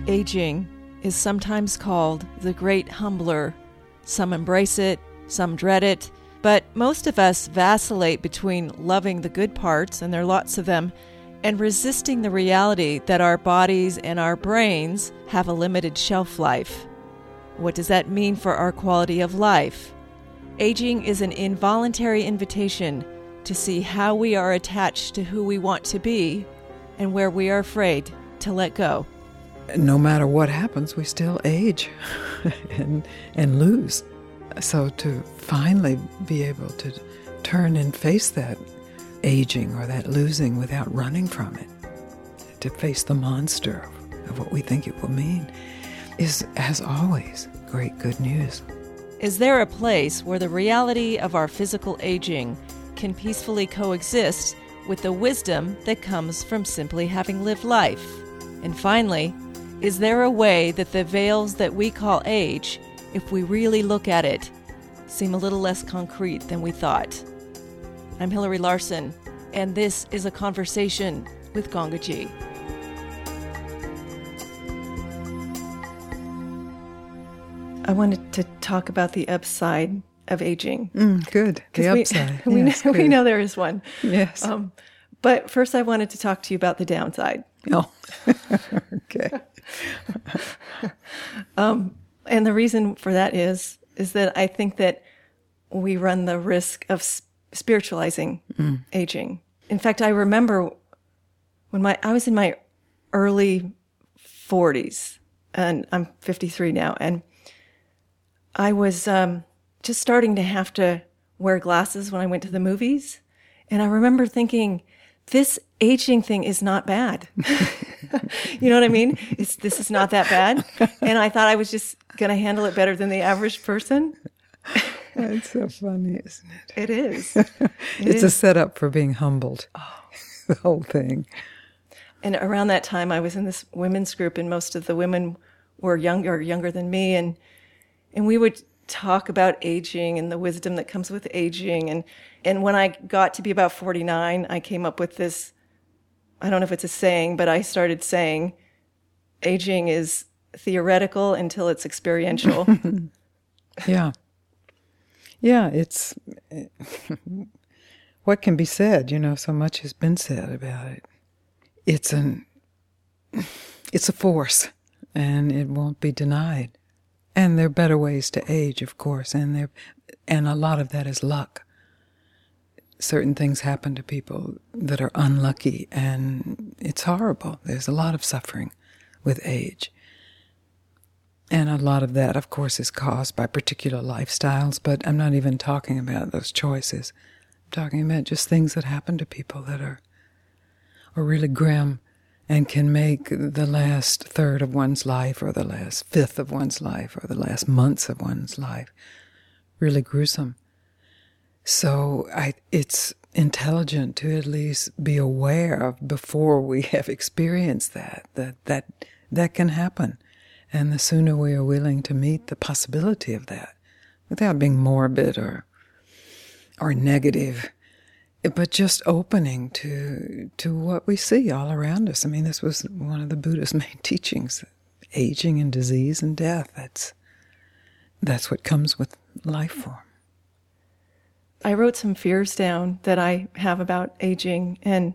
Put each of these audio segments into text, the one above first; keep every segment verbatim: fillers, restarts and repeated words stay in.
Aging is sometimes called the great humbler. Some embrace it, some dread it, but most of us vacillate between loving the good parts, and there are lots of them, and resisting the reality that our bodies and our brains have a limited shelf life. What does that mean for our quality of life? Aging is an involuntary invitation to see how we are attached to who we want to be and where we are afraid to let go. No matter what happens, we still age and and lose. So to finally be able to turn and face that aging or that losing without running from it, to face the monster of what we think it will mean, is, as always, great good news. Is there a place where the reality of our physical aging can peacefully coexist with the wisdom that comes from simply having lived life? And finally, is there a way that the veils that we call age, if we really look at it, seem a little less concrete than we thought? I'm Hillary Larson, and this is A Conversation with Gangaji. I wanted to talk about the upside of aging. Mm, good. The we, upside. We, yes, know, good. we know there is one. Yes. Um, but first I wanted to talk to you about the downside. Oh, okay. um, and the reason for that is, is that I think that we run the risk of s- spiritualizing mm. aging. In fact, I remember when my I was in my early forties, and I'm fifty-three now, and I was um, just starting to have to wear glasses when I went to the movies. And I remember thinking, this aging thing is not bad. You know what I mean? It's, this is not that bad. And I thought I was just going to handle it better than the average person. That's so funny, isn't it? It is. It it's is. a setup for being humbled, oh. the whole thing. And around that time, I was in this women's group, and most of the women were younger, younger than me. And, and we would talk about aging and the wisdom that comes with aging. And, and when I got to be about forty-nine, I came up with this, I don't know if it's a saying, but I started saying, aging is theoretical until it's experiential. Yeah. Yeah, it's, what can be said? You know, so much has been said about it. It's an, it's a force, and it won't be denied. And there are better ways to age, of course, and there, and a lot of that is luck. Certain things happen to people that are unlucky, and it's horrible. There's a lot of suffering with age. And a lot of that, of course, is caused by particular lifestyles, but I'm not even talking about those choices. I'm talking about just things that happen to people that are, are really grim and can make the last third of one's life or the last fifth of one's life or the last months of one's life really gruesome. So I, it's intelligent to at least be aware of before we have experienced that, that that that can happen. And the sooner we are willing to meet the possibility of that, without being morbid or or negative, but just opening to to what we see all around us. I mean, this was one of the Buddha's main teachings: aging and disease and death. That's that's what comes with life form. I wrote some fears down that I have about aging, and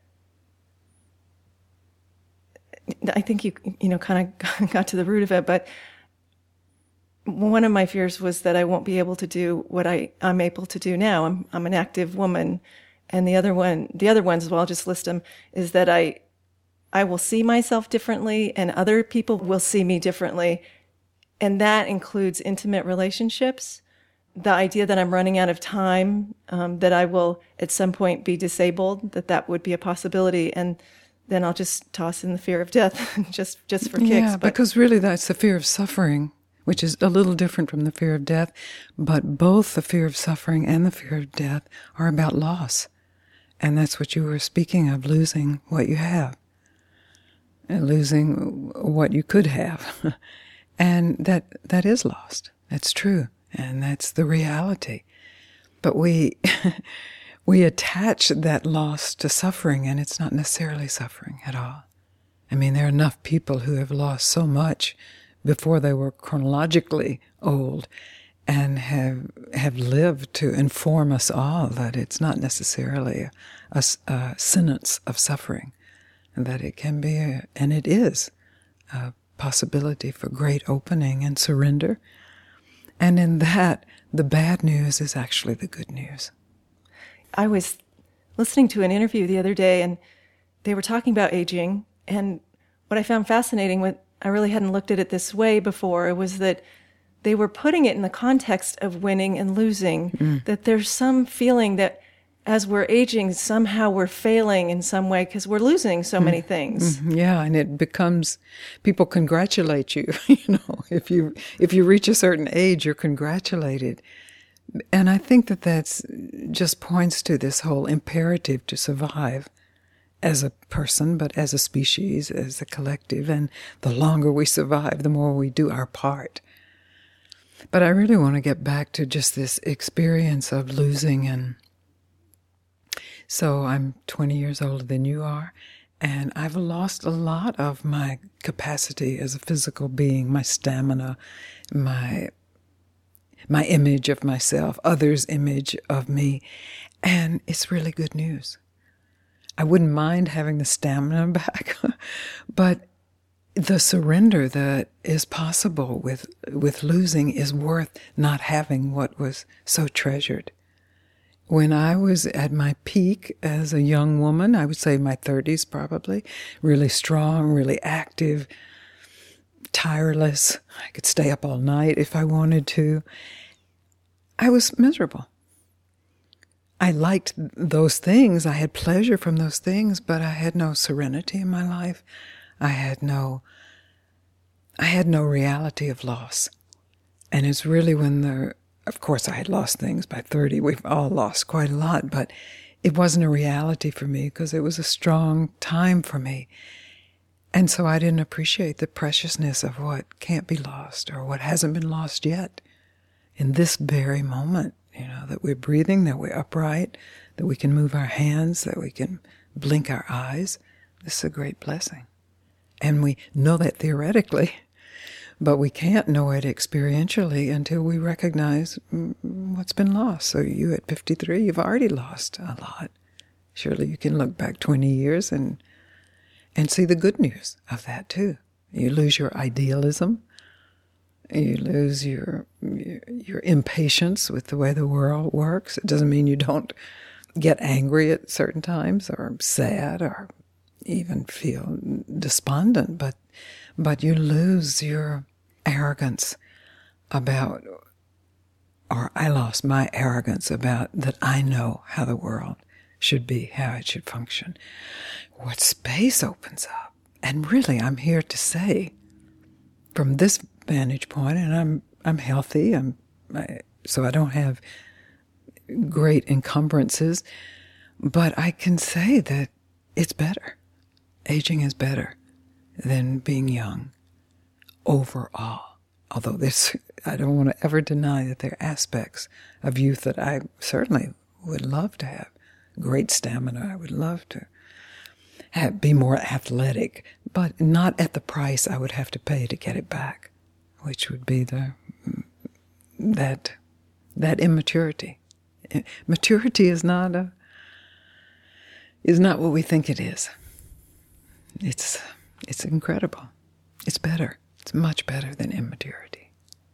I think you you know kind of got to the root of it. But one of my fears was that I won't be able to do what I, I'm able to do now. I'm I'm an active woman, and the other one, the other ones, well, I'll just list them, is that I I will see myself differently, and other people will see me differently, and that includes intimate relationships. The idea that I'm running out of time, um, that I will at some point be disabled, that that would be a possibility, and then I'll just toss in the fear of death, just just for kicks. Yeah, but, because really that's the fear of suffering, which is a little different from the fear of death, but both the fear of suffering and the fear of death are about loss, and that's what you were speaking of, losing what you have, and losing what you could have, and that that is lost. That's true. And that's the reality. But we we attach that loss to suffering, and it's not necessarily suffering at all. I mean, there are enough people who have lost so much before they were chronologically old and have have lived to inform us all that it's not necessarily a, a, a sentence of suffering, and that it can be, a, and it is, a possibility for great opening and surrender. And in that, the bad news is actually the good news. I was listening to an interview the other day, and they were talking about aging, and what I found fascinating, what I really hadn't looked at it this way before, was that they were putting it in the context of winning and losing, mm. that there's some feeling that as we're aging, somehow we're failing in some way because we're losing so mm. many things. Mm. Yeah, and it becomes, people congratulate you, you know, if you if you reach a certain age, you're congratulated. And I think that that's just points to this whole imperative to survive as a person, but as a species, as a collective. And the longer we survive, the more we do our part. But I really want to get back to just this experience of losing. And so I'm twenty years older than you are, and I've lost a lot of my capacity as a physical being, my stamina, my my image of myself, others' image of me. And it's really good news. I wouldn't mind having the stamina back, but the surrender that is possible with with losing is worth not having what was so treasured. When I was at my peak as a young woman, I would say my thirties probably, really strong, really active, tireless. I could stay up all night if I wanted to. I was miserable. I liked those things. I had pleasure from those things, but I had no serenity in my life. I had no, I had no reality of loss. And it's really when the, of course I had lost things by thirty. We've all lost quite a lot, but it wasn't a reality for me because it was a strong time for me. And so I didn't appreciate the preciousness of what can't be lost or what hasn't been lost yet in this very moment, you know, that we're breathing, that we're upright, that we can move our hands, that we can blink our eyes. This is a great blessing. And we know that theoretically, but we can't know it experientially until we recognize what's been lost. So you at fifty-three, you've already lost a lot. Surely you can look back twenty years and and see the good news of that too. You lose your idealism. You lose your, your your impatience with the way the world works. It doesn't mean you don't get angry at certain times or sad or even feel despondent, but but you lose your arrogance about, or I lost my arrogance about that I know how the world should be, how it should function. What space opens up. And really, I'm here to say, from this vantage point, and I'm I'm healthy, I'm I, so I don't have great encumbrances, but I can say that it's better. Aging is better than being young overall. Although this, I don't want to ever deny that there are aspects of youth that I certainly would love to have. Great stamina, I would love to have, be more athletic, but not at the price I would have to pay to get it back, which would be the that that immaturity. Maturity is not a is not what we think it is. It's it's incredible. It's better. It's much better than immaturity.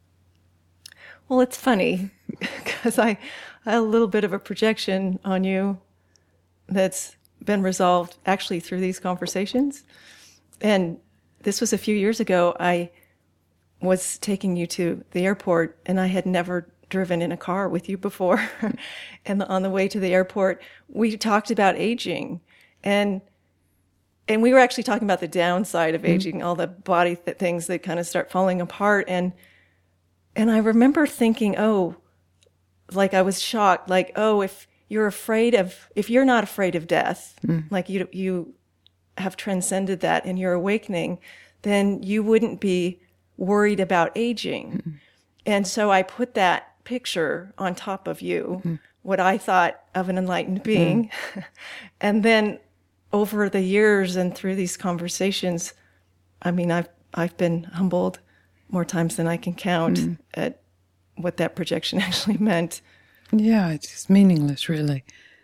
Well, it's funny because I, I have a little bit of a projection on you that's been resolved actually through these conversations. And this was a few years ago. I was taking you to the airport, and I had never driven in a car with you before. And on the way to the airport, we talked about aging, and and we were actually talking about the downside of aging, mm-hmm. all the body th- things that kind of start falling apart. And and I remember thinking, oh, like I was shocked, like, oh, if you're afraid of, if you're not afraid of death, mm. like you you have transcended that and you're awakening, then you wouldn't be worried about aging. Mm-hmm. And so I put that picture on top of you, mm-hmm. what I thought of an enlightened being. Mm. And then over the years and through these conversations, I mean, I've I've been humbled more times than I can count mm. at what that projection actually meant. Yeah, it's just meaningless, really.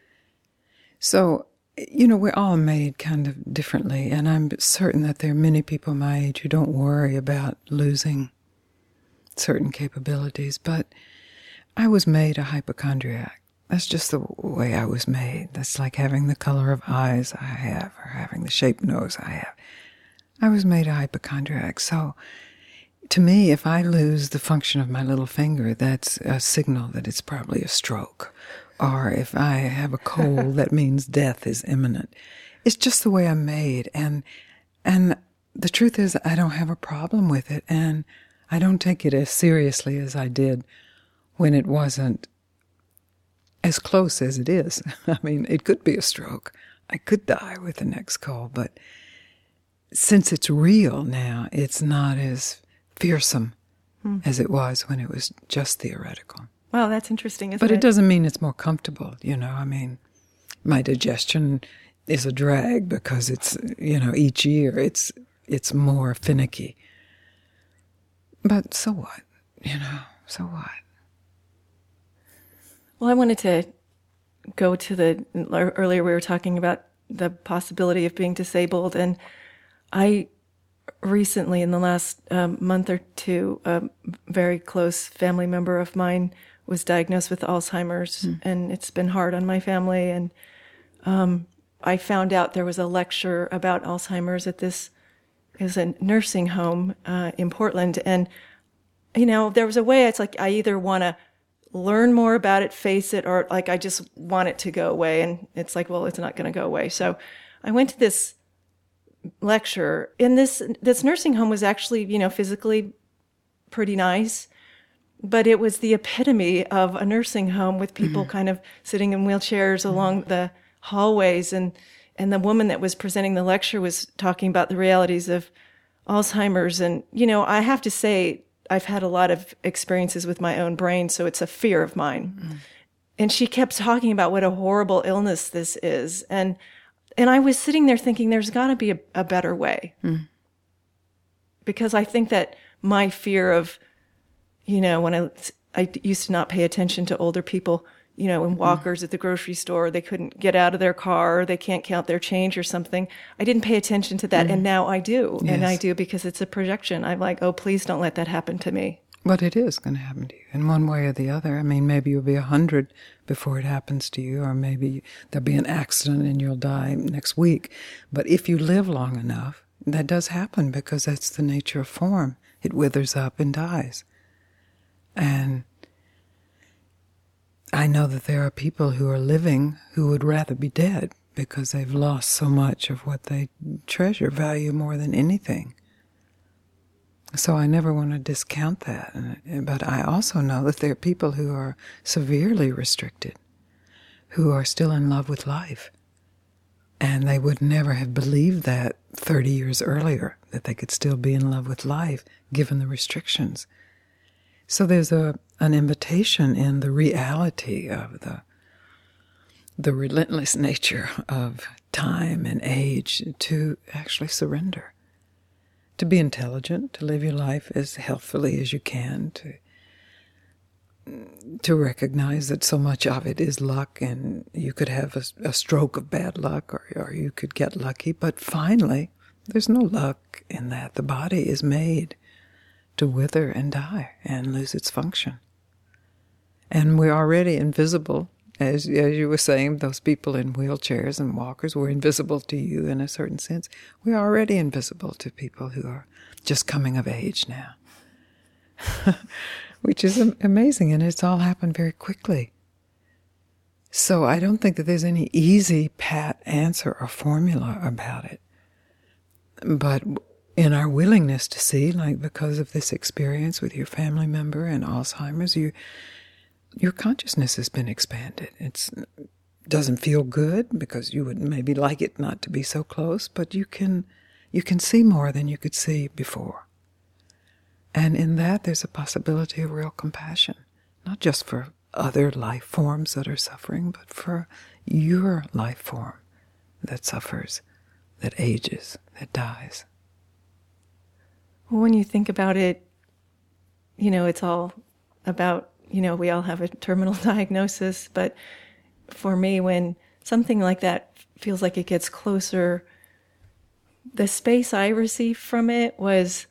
So, you know, we're all made kind of differently, and I'm certain that there are many people my age who don't worry about losing certain capabilities, but I was made a hypochondriac. That's just the way I was made. That's like having the color of eyes I have or having the shaped nose I have. I was made a hypochondriac. So to me, if I lose the function of my little finger, that's a signal that it's probably a stroke. Or if I have a cold, that means death is imminent. It's just the way I'm made. And and the truth is, I don't have a problem with it. And I don't take it as seriously as I did when it wasn't as close as it is. I mean, it could be a stroke. I could die with the next cold. But since it's real now, it's not as fearsome hmm. as it was when it was just theoretical. Wow, that's interesting, isn't but it? But it doesn't mean it's more comfortable, you know. I mean, my digestion is a drag because it's, you know, each year it's it's more finicky. But so what? You know, so what? Well, I wanted to go to the, earlier we were talking about the possibility of being disabled, and I recently, in the last um, month or two, a very close family member of mine was diagnosed with Alzheimer's, mm. and it's been hard on my family. And um, I found out there was a lecture about Alzheimer's at this is a nursing home uh, in Portland. And, you know, there was a way it's like I either want to learn more about it, face it, or like I just want it to go away. And it's like, well, it's not going to go away. So I went to this lecture. And this this nursing home was actually, you know, physically pretty nice. But it was the epitome of a nursing home with people mm-hmm. kind of sitting in wheelchairs mm-hmm. along the hallways. And, and the woman that was presenting the lecture was talking about the realities of Alzheimer's. And, you know, I have to say, I've had a lot of experiences with my own brain, so it's a fear of mine. Mm-hmm. And she kept talking about what a horrible illness this is. And and I was sitting there thinking, there's got to be a, a better way. Mm-hmm. Because I think that my fear of, you know, when I, I used to not pay attention to older people, you know, in walkers at the grocery store, they couldn't get out of their car, or they can't count their change or something. I didn't pay attention to that, mm. and now I do. Yes. And I do because it's a projection. I'm like, oh, please don't let that happen to me. But it is going to happen to you in one way or the other. I mean, maybe you'll be a hundred before it happens to you, or maybe there'll be an accident and you'll die next week. But if you live long enough, that does happen because that's the nature of form. It withers up and dies. And I know that there are people who are living who would rather be dead because they've lost so much of what they treasure, value more than anything. So I never want to discount that. But I also know that there are people who are severely restricted, who are still in love with life. And they would never have believed that thirty years earlier, that they could still be in love with life, given the restrictions. So there's a an invitation in the reality of the the relentless nature of time and age to actually surrender, to be intelligent, to live your life as healthfully as you can, to to recognize that so much of it is luck, and you could have a, a stroke of bad luck, or, or you could get lucky, but finally, there's no luck in that. The body is made to wither and die and lose its function. And we're already invisible. As, as you were saying, those people in wheelchairs and walkers were invisible to you in a certain sense. We're already invisible to people who are just coming of age now. Which is amazing, and it's all happened very quickly. So I don't think that there's any easy, pat answer or formula about it. But in our willingness to see, like because of this experience with your family member and Alzheimer's, you, your consciousness has been expanded. It doesn't feel good because you would maybe like it not to be so close, but you can you can see more than you could see before. And in that, there's a possibility of real compassion, not just for other life forms that are suffering, but for your life form that suffers, that ages, that dies. Well, when you think about it, you know, it's all about, you know, we all have a terminal diagnosis, but for me, when something like that feels like it gets closer, the space I received from it was,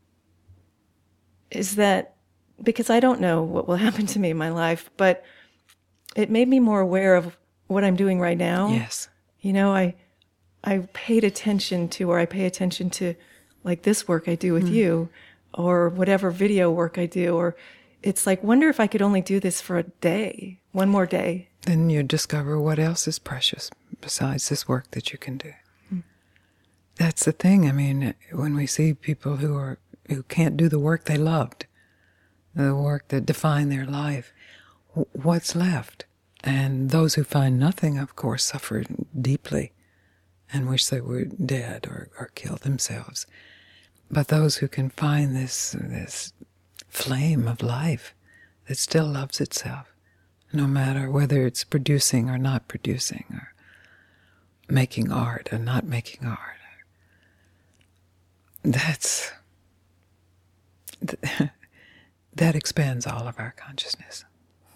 is that, because I don't know what will happen to me in my life, but it made me more aware of what I'm doing right now. Yes. You know, I I paid attention to, or I pay attention to, like this work I do with mm. you, or whatever video work I do, or it's like, wonder if I could only do this for a day, one more day. Then you discover what else is precious besides this work that you can do. Mm. That's the thing. I mean, when we see people who are who can't do the work they loved, the work that defined their life, what's left? And those who find nothing, of course, suffer deeply and wish they were dead or, or killed themselves. But those who can find this this flame of life that still loves itself, no matter whether it's producing or not producing, or making art or not making art, that's that expands all of our consciousness.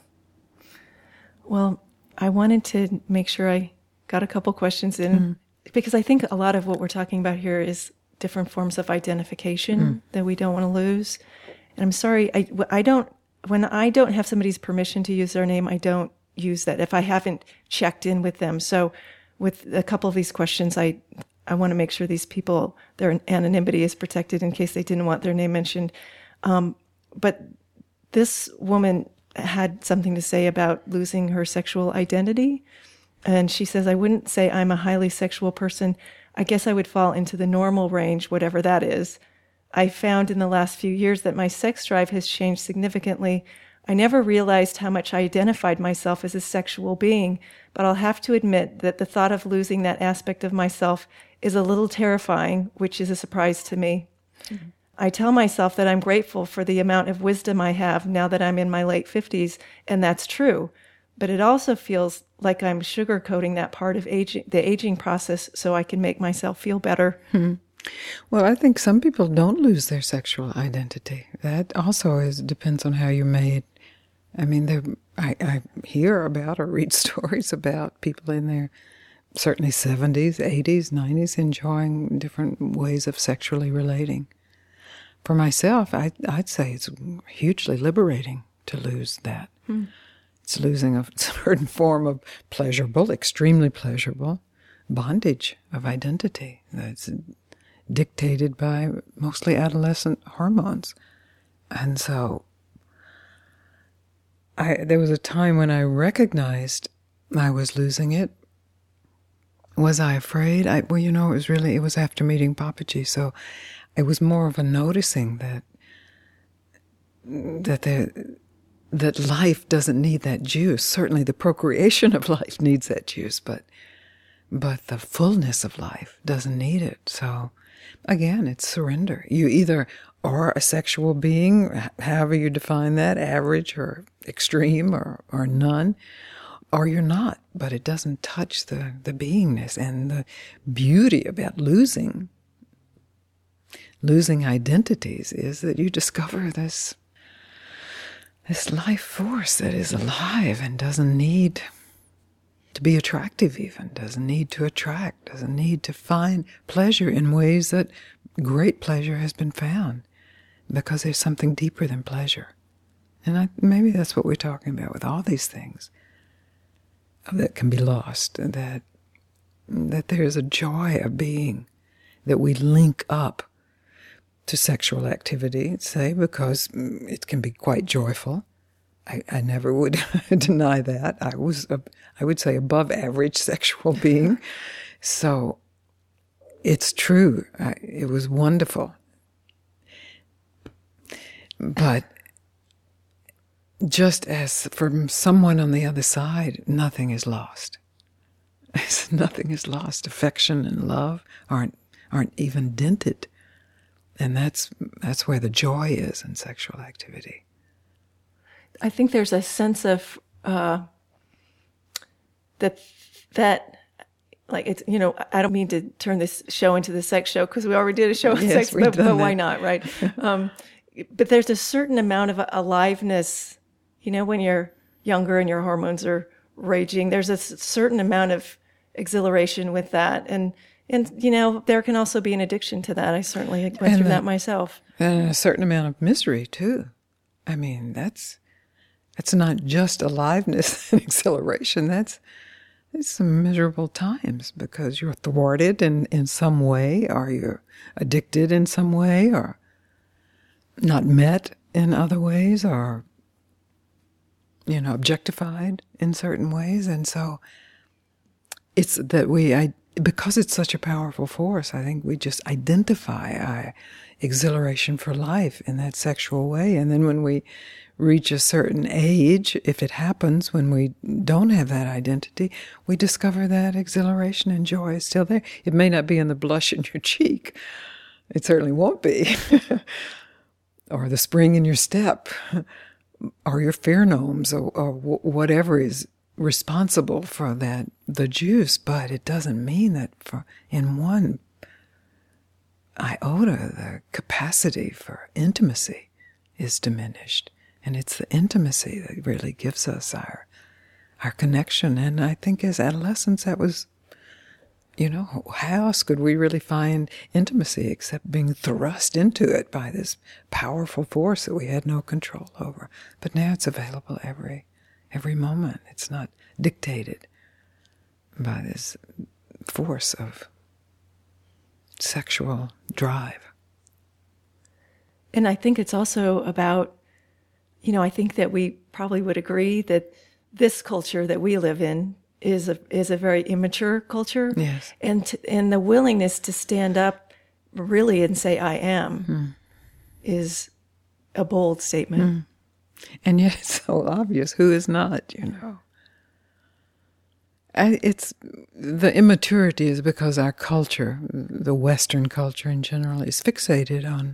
Well, I wanted to make sure I got a couple questions in, mm. because I think a lot of what we're talking about here is different forms of identification mm. that we don't want to lose. And I'm sorry, I, I don't, when I don't have somebody's permission to use their name, I don't use that if I haven't checked in with them. So with a couple of these questions, I, I want to make sure these people, their anonymity is protected in case they didn't want their name mentioned. Um, but this woman had something to say about losing her sexual identity. And she says, I wouldn't say I'm a highly sexual person. I guess I would fall into the normal range, whatever that is. I found in the last few years that my sex drive has changed significantly. I never realized how much I identified myself as a sexual being, but I'll have to admit that the thought of losing that aspect of myself is a little terrifying, which is a surprise to me. Mm-hmm. I tell myself that I'm grateful for the amount of wisdom I have now that I'm in my late fifties, and that's true. But it also feels like I'm sugarcoating that part of aging, the aging process, so I can make myself feel better. Hmm. Well, I think some people don't lose their sexual identity. That also is depends on how you're made. I mean, there, I, I hear about or read stories about people in their certainly seventies, eighties, nineties enjoying different ways of sexually relating. For myself, I, I'd say it's hugely liberating to lose that. Hmm. It's losing a certain form of pleasurable, extremely pleasurable bondage of identity that's dictated by mostly adolescent hormones. And so I, there was a time when I recognized I was losing it. Was I afraid? I, well, you know, it was really, it was after meeting Papaji, so it was more of a noticing that that there, that life doesn't need that juice. Certainly the procreation of life needs that juice, but but the fullness of life doesn't need it. So again, it's surrender. You either are a sexual being, however you define that, average or extreme or, or none, or you're not, but it doesn't touch the, the beingness and the beauty about losing Losing identities is that you discover this this life force that is alive and doesn't need to be attractive even, doesn't need to attract, doesn't need to find pleasure in ways that great pleasure has been found, because there's something deeper than pleasure. And I, maybe that's what we're talking about with all these things that can be lost, that that there's a joy of being, that we link up to sexual activity, say, because it can be quite joyful. I, I never would deny that. I was, a, I would say, above average sexual being. So it's true. I, it was wonderful. But just as from someone on the other side, nothing is lost. Nothing is lost. Affection and love aren't aren't even dented. And that's that's where the joy is in sexual activity. I think there's a sense of uh, that that like it's, you know, I don't mean to turn this show into the sex show because we already did a show on Yes, sex, we've but, done but why that. not, right? um, but there's a certain amount of aliveness, you know, when you're younger and your hormones are raging, there's a s- certain amount of exhilaration with that. And, and, you know, there can also be an addiction to that. I certainly went And through the- that myself. And a certain amount of misery, too. I mean, that's that's not just aliveness and exhilaration. That's, that's some miserable times because you're thwarted in, in some way, or you're addicted in some way, or not met in other ways, or, you know, objectified in certain ways. And so it's that we, I, because it's such a powerful force, I think we just identify our exhilaration for life in that sexual way. And then when we reach a certain age, if it happens when we don't have that identity, we discover that exhilaration and joy is still there. It may not be in the blush in your cheek. It certainly won't be. Or the spring in your step, or your pheromones, or, or whatever is responsible for that, the juice. But it doesn't mean that for in one iota, the capacity for intimacy is diminished. And it's the intimacy that really gives us our our connection. And I think as adolescents, that was, you know, how else could we really find intimacy except being thrust into it by this powerful force that we had no control over? But now it's available every every moment. It's not dictated by this force of sexual drive. And I think it's also about, you know, I think that we probably would agree that this culture that we live in is a is a very immature culture. Yes. And to, and the willingness to stand up really and say I am Mm. is a bold statement. Mm. And yet it's so obvious. Who is not, you know? I, it's the immaturity is because our culture, the Western culture in general, is fixated on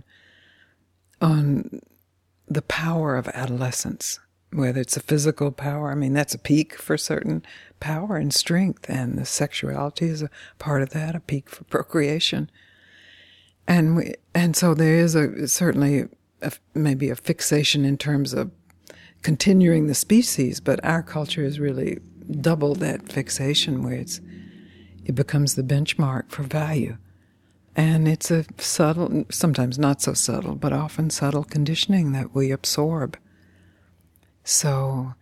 on the power of adolescence, whether it's a physical power. I mean, that's a peak for certain power and strength, and the sexuality is a part of that, a peak for procreation. And we, and so there is a certainly a, maybe a fixation in terms of continuing the species, but our culture has really doubled that fixation, where it's it becomes the benchmark for value. And it's a subtle, sometimes not so subtle, but often subtle conditioning that we absorb. So,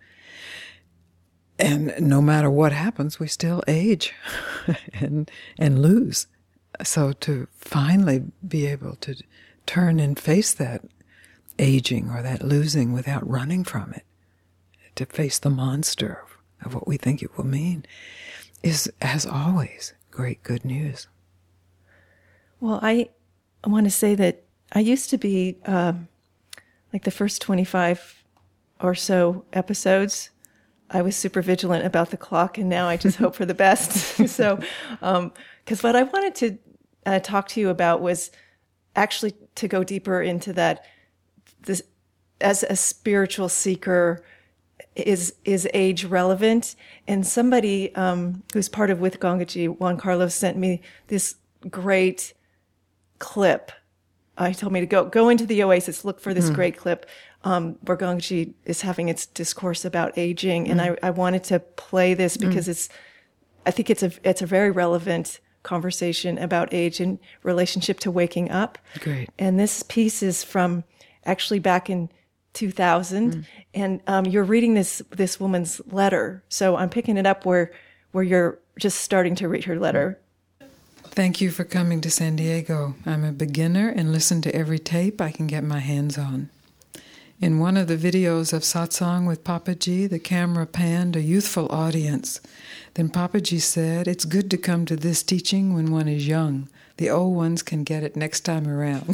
and no matter what happens, we still age and and lose. So to finally be able to turn and face that aging or that losing without running from it, to face the monster of, of what we think it will mean, is, as always, great good news. Well, I I want to say that I used to be um, like the first twenty-five or so episodes, I was super vigilant about the clock, and now I just hope for the best. So, um, because what I wanted to uh, talk to you about was actually to go deeper into that. This, as a spiritual seeker, is is age relevant? And somebody um, who's part of With Gangaji, Juan Carlos, sent me this great clip. Uh, he told me to go go into the Oasis, look for this mm. great clip um, where Gangaji is having its discourse about aging, mm. and I, I wanted to play this because mm. it's. I think it's a it's a very relevant conversation about age in relationship to waking up. Great. And this piece is from actually back in two thousand, mm. and um, you're reading this this woman's letter. So I'm picking it up where where you're just starting to read her letter. Thank you for coming to San Diego. I'm a beginner and listen to every tape I can get my hands on. In one of the videos of Satsang with Papaji, the camera panned a youthful audience. Then Papaji said, "It's good to come to this teaching when one is young. The old ones can get it next time around."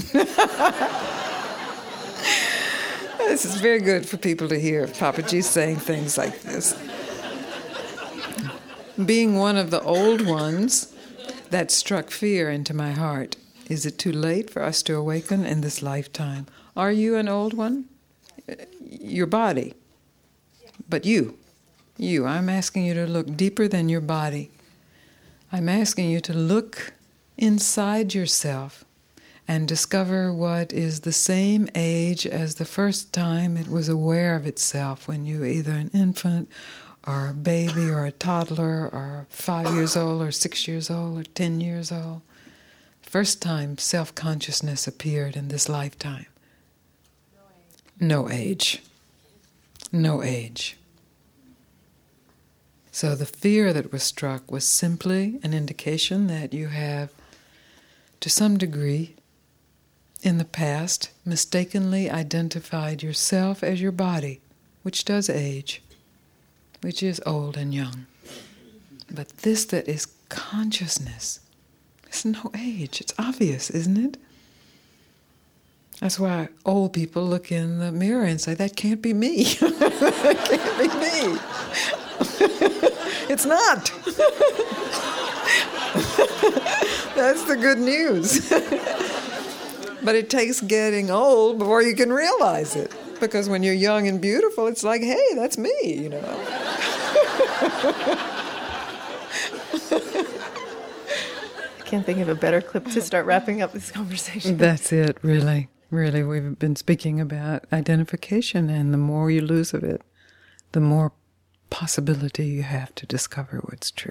This is very good for people to hear Papaji saying things like this. Being one of the old ones, that struck fear into my heart. Is it too late for us to awaken in this lifetime? Are you an old one? Your body. But you, you, I'm asking you to look deeper than your body. I'm asking you to look inside yourself and discover what is the same age as the first time it was aware of itself, when you were either an infant or a baby or a toddler or five years old or six years old or ten years old. First time self-consciousness appeared in this lifetime. No age. No age. So the fear that was struck was simply an indication that you have, to some degree, in the past, mistakenly identified yourself as your body, which does age, which is old and young. But this that is consciousness, it's no age. It's obvious, isn't it? That's why old people look in the mirror and say, that can't be me. That can't be me. It's not. That's the good news. But it takes getting old before you can realize it. Because when you're young and beautiful, it's like, hey, that's me, you know. I can't think of a better clip to start wrapping up this conversation. That's it, really. Really, we've been speaking about identification, and the more you lose of it, the more possibility you have to discover what's true.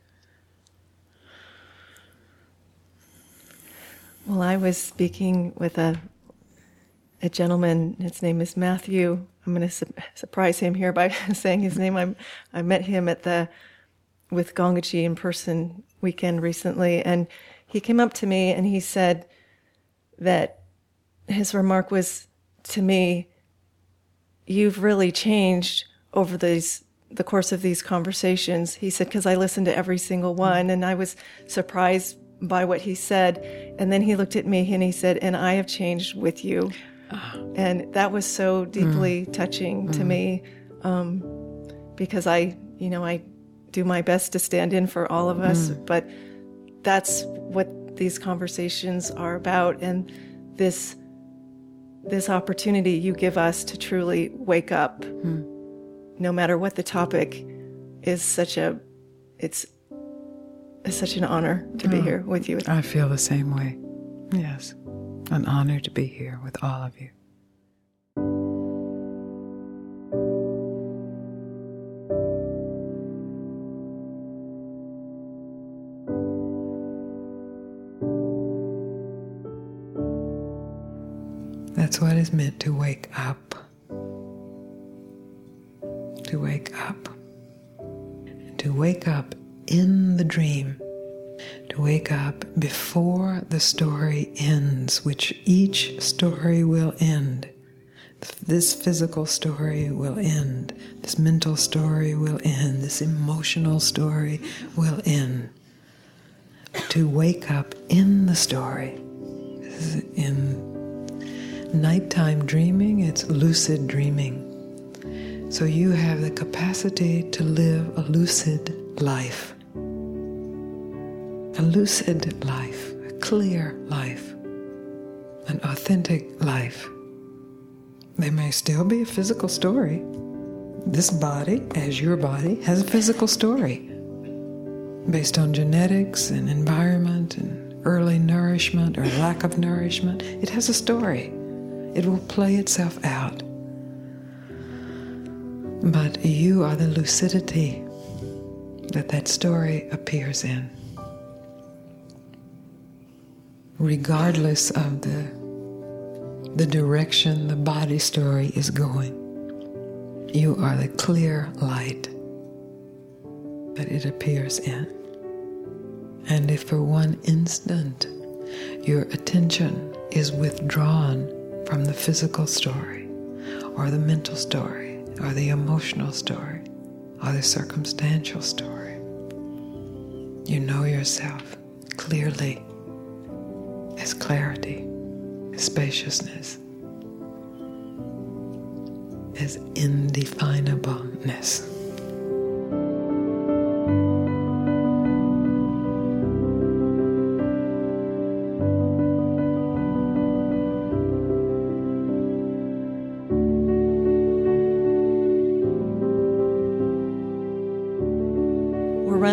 Well, I was speaking with a a gentleman. His name is Matthew. I'm going to su- surprise him here by saying his name. I I met him at the with Gangaji in person weekend recently, and he came up to me and he said that his remark was to me, "You've really changed over these the course of these conversations." He said, because I listened to every single one, and I was surprised by what he said. And then he looked at me and he said, "And I have changed with you." Oh. And that was so deeply mm. touching to mm. me, um, because I, you know, I do my best to stand in for all of us, mm. but that's what these conversations are about. And this, this opportunity you give us to truly wake up, mm. no matter what the topic, is such a, it's, it's such an honor to be oh, here with you. I feel the same way. Yes. An honor to be here with all of you. That's what is meant to wake up. To wake up. And to wake up in the dream. To wake up before the story ends, which each story will end. This physical story will end. This mental story will end. This emotional story will end. To wake up in the story. This is in nighttime dreaming, it's lucid dreaming. So you have the capacity to live a lucid life. A lucid life, a clear life, an authentic life. There may still be a physical story. This body, as your body, has a physical story based on genetics and environment and early nourishment or lack of nourishment. It has a story. It will play itself out. But you are the lucidity that that story appears in. Regardless of the, the direction the body story is going, you are the clear light that it appears in. And if for one instant your attention is withdrawn from the physical story, or the mental story, or the emotional story, or the circumstantial story, you know yourself clearly as clarity, as spaciousness, as indefinableness.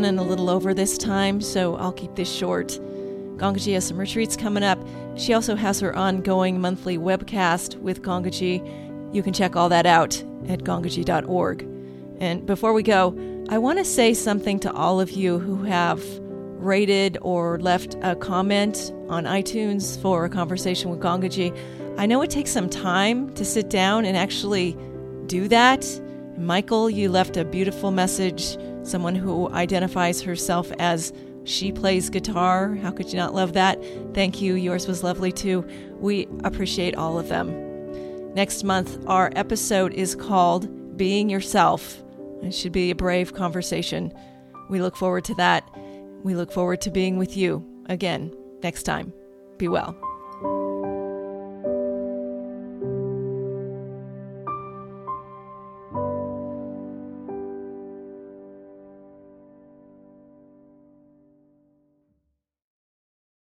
running a little over this time, so I'll keep this short. Gangaji has some retreats coming up. She also has her ongoing monthly webcast with Gangaji. You can check all that out at gangaji dot org. And before we go, I want to say something to all of you who have rated or left a comment on iTunes for a conversation with Gangaji. I know it takes some time to sit down and actually do that. Michael, you left a beautiful message, someone who identifies herself as she plays guitar. How could you not love that? Thank you. Yours was lovely too. We appreciate all of them. Next month, our episode is called Being Yourself. It should be a brave conversation. We look forward to that. We look forward to being with you again next time. Be well.